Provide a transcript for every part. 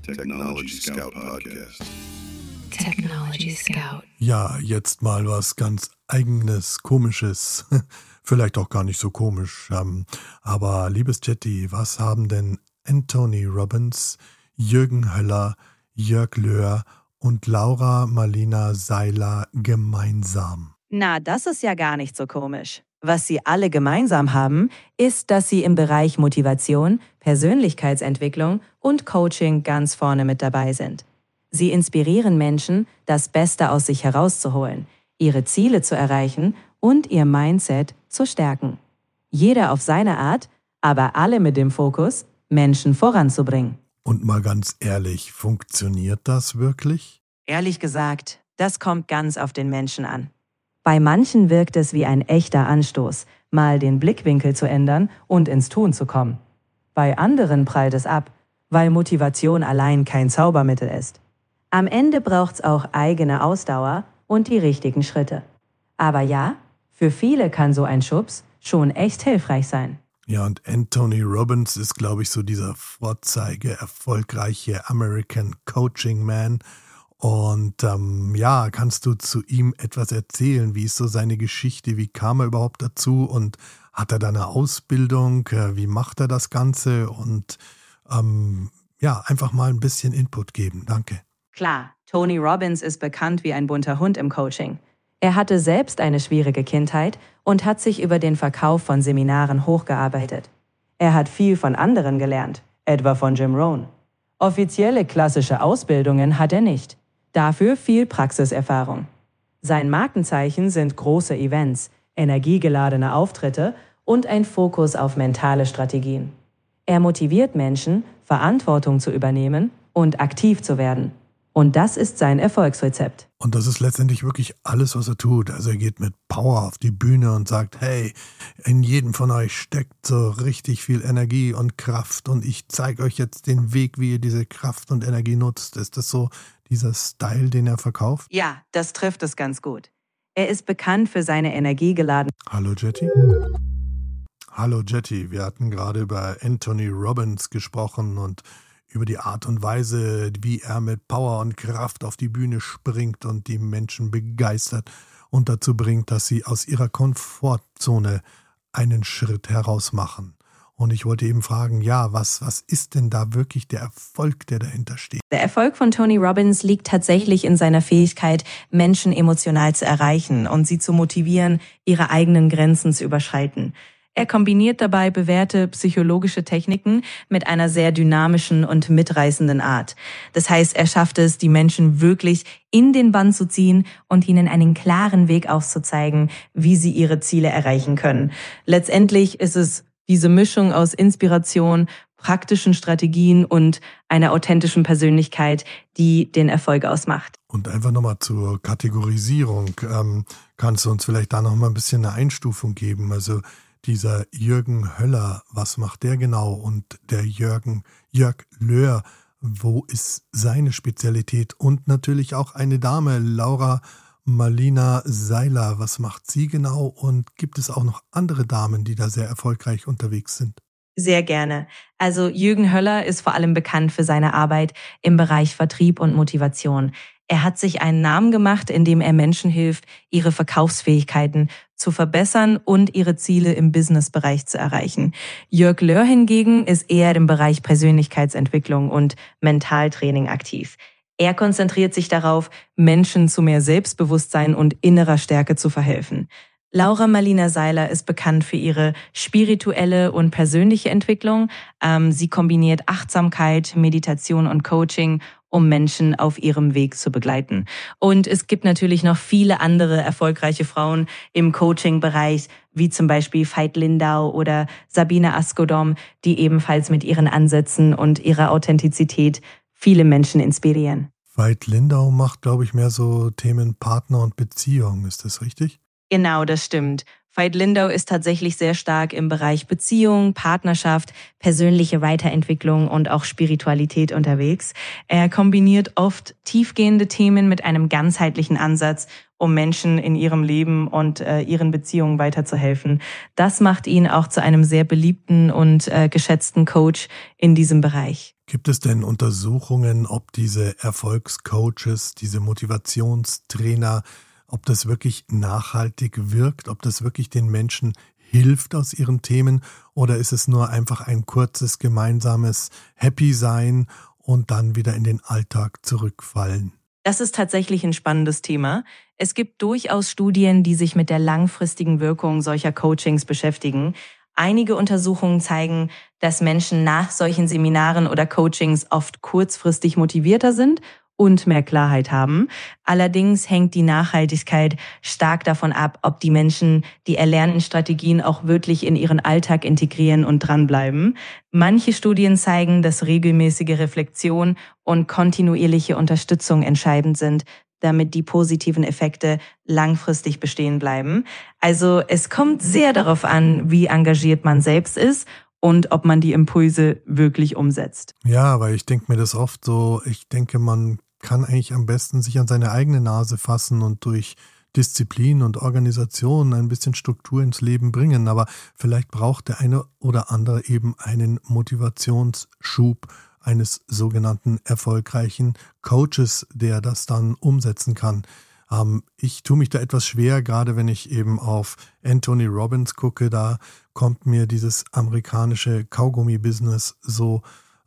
Technology Scout Podcast. Technology Scout. Ja, jetzt mal was ganz Eigenes, Komisches. Vielleicht auch gar nicht so komisch. Aber liebes Jetty, was haben denn Anthony Robbins, Jürgen Höller, Jörg Löhr und Laura Marlina Seiler gemeinsam? Na, das ist ja gar nicht so komisch. Was sie alle gemeinsam haben, ist, dass sie im Bereich Motivation, Persönlichkeitsentwicklung und Coaching ganz vorne mit dabei sind. Sie inspirieren Menschen, das Beste aus sich herauszuholen, ihre Ziele zu erreichen und ihr Mindset zu stärken. Jeder auf seine Art, aber alle mit dem Fokus, Menschen voranzubringen. Und mal ganz ehrlich, funktioniert das wirklich? Ehrlich gesagt, das kommt ganz auf den Menschen an. Bei manchen wirkt es wie ein echter Anstoß, mal den Blickwinkel zu ändern und ins Tun zu kommen. Bei anderen prallt es ab, weil Motivation allein kein Zaubermittel ist. Am Ende braucht's auch eigene Ausdauer und die richtigen Schritte. Aber ja, für viele kann so ein Schubs schon echt hilfreich sein. Ja, und Anthony Robbins ist, glaube ich, so dieser erfolgreiche American Coaching Man. Und kannst du zu ihm etwas erzählen? Wie ist so seine Geschichte? Wie kam er überhaupt dazu? Und hat er da eine Ausbildung? Wie macht er das Ganze? Und einfach mal ein bisschen Input geben. Danke. Klar, Tony Robbins ist bekannt wie ein bunter Hund im Coaching. Er hatte selbst eine schwierige Kindheit und hat sich über den Verkauf von Seminaren hochgearbeitet. Er hat viel von anderen gelernt, etwa von Jim Rohn. Offizielle klassische Ausbildungen hat er nicht. Dafür viel Praxiserfahrung. Sein Markenzeichen sind große Events, energiegeladene Auftritte und ein Fokus auf mentale Strategien. Er motiviert Menschen, Verantwortung zu übernehmen und aktiv zu werden. Und das ist sein Erfolgsrezept. Und das ist letztendlich wirklich alles, was er tut. Also er geht mit Power auf die Bühne und sagt, hey, in jedem von euch steckt so richtig viel Energie und Kraft und ich zeige euch jetzt den Weg, wie ihr diese Kraft und Energie nutzt. Ist das so dieser Style, den er verkauft? Ja, das trifft es ganz gut. Er ist bekannt für seine energiegeladene... Hallo Jetty? Hallo Jetty, wir hatten gerade über Anthony Robbins gesprochen und über die Art und Weise, wie er mit Power und Kraft auf die Bühne springt und die Menschen begeistert und dazu bringt, dass sie aus ihrer Komfortzone einen Schritt heraus machen. Und ich wollte eben fragen, ja, was ist denn da wirklich der Erfolg, der dahinter steht? Der Erfolg von Tony Robbins liegt tatsächlich in seiner Fähigkeit, Menschen emotional zu erreichen und sie zu motivieren, ihre eigenen Grenzen zu überschreiten. Er kombiniert dabei bewährte psychologische Techniken mit einer sehr dynamischen und mitreißenden Art. Das heißt, er schafft es, die Menschen wirklich in den Bann zu ziehen und ihnen einen klaren Weg aufzuzeigen, wie sie ihre Ziele erreichen können. Letztendlich ist es diese Mischung aus Inspiration, praktischen Strategien und einer authentischen Persönlichkeit, die den Erfolg ausmacht. Und einfach nochmal zur Kategorisierung. Kannst du uns vielleicht da nochmal ein bisschen eine Einstufung geben? Also dieser Jürgen Höller, was macht der genau? Und der Jörg Löhr, wo ist seine Spezialität? Und natürlich auch eine Dame, Laura Marlina Seiler, was macht sie genau? Und gibt es auch noch andere Damen, die da sehr erfolgreich unterwegs sind? Sehr gerne. Also Jürgen Höller ist vor allem bekannt für seine Arbeit im Bereich Vertrieb und Motivation. Er hat sich einen Namen gemacht, indem er Menschen hilft, ihre Verkaufsfähigkeiten zu verbessern und ihre Ziele im Businessbereich zu erreichen. Jörg Löhr hingegen ist eher im Bereich Persönlichkeitsentwicklung und Mentaltraining aktiv. Er konzentriert sich darauf, Menschen zu mehr Selbstbewusstsein und innerer Stärke zu verhelfen. Laura Marlina Seiler ist bekannt für ihre spirituelle und persönliche Entwicklung. Sie kombiniert Achtsamkeit, Meditation und Coaching, um Menschen auf ihrem Weg zu begleiten. Und es gibt natürlich noch viele andere erfolgreiche Frauen im Coaching-Bereich, wie zum Beispiel Veit Lindau oder Sabine Askodom, die ebenfalls mit ihren Ansätzen und ihrer Authentizität viele Menschen inspirieren. Veit Lindau macht, glaube ich, mehr so Themen Partner und Beziehung. Ist das richtig? Genau, das stimmt. Veit Lindau ist tatsächlich sehr stark im Bereich Beziehung, Partnerschaft, persönliche Weiterentwicklung und auch Spiritualität unterwegs. Er kombiniert oft tiefgehende Themen mit einem ganzheitlichen Ansatz, um Menschen in ihrem Leben und ihren Beziehungen weiterzuhelfen. Das macht ihn auch zu einem sehr beliebten und geschätzten Coach in diesem Bereich. Gibt es denn Untersuchungen, ob diese Erfolgscoaches, diese Motivationstrainer, ob das wirklich nachhaltig wirkt, ob das wirklich den Menschen hilft aus ihren Themen, oder ist es nur einfach ein kurzes gemeinsames Happy Sein und dann wieder in den Alltag zurückfallen? Das ist tatsächlich ein spannendes Thema. Es gibt durchaus Studien, die sich mit der langfristigen Wirkung solcher Coachings beschäftigen. Einige Untersuchungen zeigen, dass Menschen nach solchen Seminaren oder Coachings oft kurzfristig motivierter sind und mehr Klarheit haben. Allerdings hängt die Nachhaltigkeit stark davon ab, ob die Menschen die erlernten Strategien auch wirklich in ihren Alltag integrieren und dranbleiben. Manche Studien zeigen, dass regelmäßige Reflexion und kontinuierliche Unterstützung entscheidend sind, damit die positiven Effekte langfristig bestehen bleiben. Also es kommt sehr darauf an, wie engagiert man selbst ist und ob man die Impulse wirklich umsetzt. Ja, weil ich denke mir das oft so, ich denke, man kann eigentlich am besten sich an seine eigene Nase fassen und durch Disziplin und Organisation ein bisschen Struktur ins Leben bringen. Aber vielleicht braucht der eine oder andere eben einen Motivationsschub eines sogenannten erfolgreichen Coaches, der das dann umsetzen kann. Ich tue mich da etwas schwer, gerade wenn ich eben auf Anthony Robbins gucke, da kommt mir dieses amerikanische Kaugummi-Business so,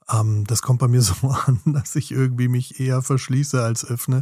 das kommt bei mir so an, dass ich irgendwie mich eher verschließe als öffne.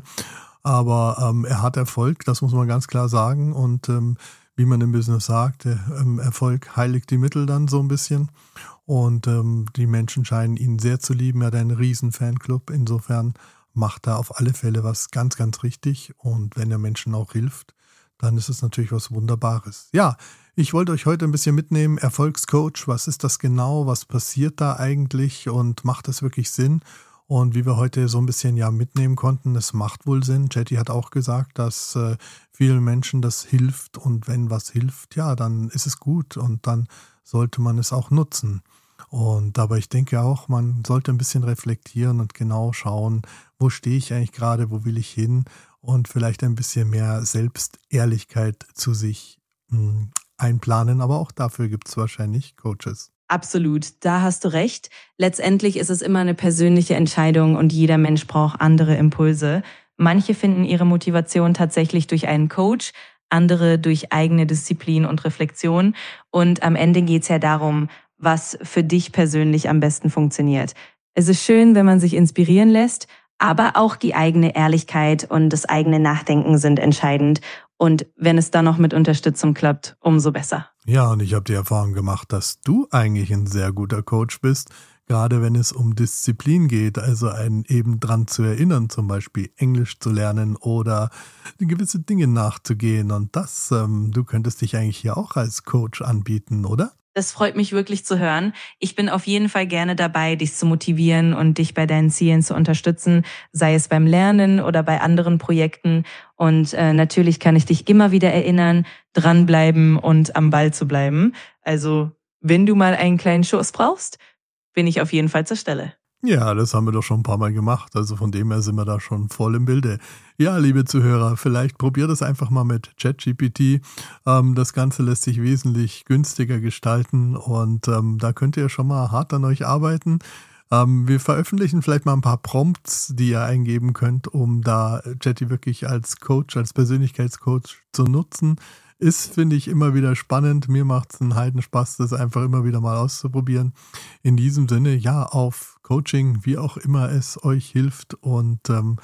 Aber er hat Erfolg, das muss man ganz klar sagen. Und wie man im Business sagt, der Erfolg heiligt die Mittel dann so ein bisschen. Und die Menschen scheinen ihn sehr zu lieben. Er hat einen riesen Fanclub. Insofern macht er auf alle Fälle was ganz, ganz richtig. Und wenn er Menschen auch hilft, dann ist es natürlich was Wunderbares. Ja, ich wollte euch heute ein bisschen mitnehmen. Erfolgscoach, was ist das genau? Was passiert da eigentlich? Und macht das wirklich Sinn? Und wie wir heute so ein bisschen ja mitnehmen konnten, es macht wohl Sinn. Jetty hat auch gesagt, dass vielen Menschen das hilft. Und wenn was hilft, ja, dann ist es gut. Und dann sollte man es auch nutzen. Und aber ich denke auch, man sollte ein bisschen reflektieren und genau schauen, wo stehe ich eigentlich gerade, wo will ich hin? Und vielleicht ein bisschen mehr Selbstehrlichkeit zu sich einplanen. Aber auch dafür gibt es wahrscheinlich Coaches. Absolut, da hast du recht. Letztendlich ist es immer eine persönliche Entscheidung und jeder Mensch braucht andere Impulse. Manche finden ihre Motivation tatsächlich durch einen Coach, andere durch eigene Disziplin und Reflexion. Und am Ende geht es ja darum, was für dich persönlich am besten funktioniert. Es ist schön, wenn man sich inspirieren lässt, aber auch die eigene Ehrlichkeit und das eigene Nachdenken sind entscheidend. Und wenn es dann noch mit Unterstützung klappt, umso besser. Ja, und ich habe die Erfahrung gemacht, dass du eigentlich ein sehr guter Coach bist, gerade wenn es um Disziplin geht, also einen eben dran zu erinnern, zum Beispiel Englisch zu lernen oder gewisse Dinge nachzugehen. Und das, du könntest dich eigentlich hier auch als Coach anbieten, oder? Das freut mich wirklich zu hören. Ich bin auf jeden Fall gerne dabei, dich zu motivieren und dich bei deinen Zielen zu unterstützen, sei es beim Lernen oder bei anderen Projekten. Und natürlich kann ich dich immer wieder erinnern, dranbleiben und am Ball zu bleiben. Also, wenn du mal einen kleinen Schuss brauchst, bin ich auf jeden Fall zur Stelle. Ja, das haben wir doch schon ein paar Mal gemacht, also von dem her sind wir da schon voll im Bilde. Ja, liebe Zuhörer, vielleicht probiert es einfach mal mit ChatGPT. Das Ganze lässt sich wesentlich günstiger gestalten und da könnt ihr schon mal hart an euch arbeiten. Wir veröffentlichen vielleicht mal ein paar Prompts, die ihr eingeben könnt, um da Jetty wirklich als Coach, als Persönlichkeitscoach zu nutzen. Ist, finde ich, immer wieder spannend. Mir macht es einen Heidenspaß, das einfach immer wieder mal auszuprobieren. In diesem Sinne, ja, auf Coaching, wie auch immer es euch hilft. Und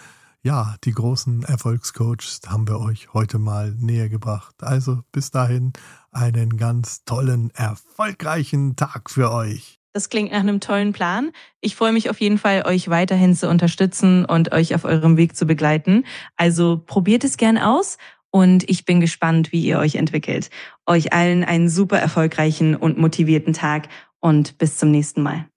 ja, die großen Erfolgscoaches haben wir euch heute mal näher gebracht. Also bis dahin einen ganz tollen, erfolgreichen Tag für euch. Das klingt nach einem tollen Plan. Ich freue mich auf jeden Fall, euch weiterhin zu unterstützen und euch auf eurem Weg zu begleiten. Also probiert es gern aus. Und ich bin gespannt, wie ihr euch entwickelt. Euch allen einen super erfolgreichen und motivierten Tag und bis zum nächsten Mal.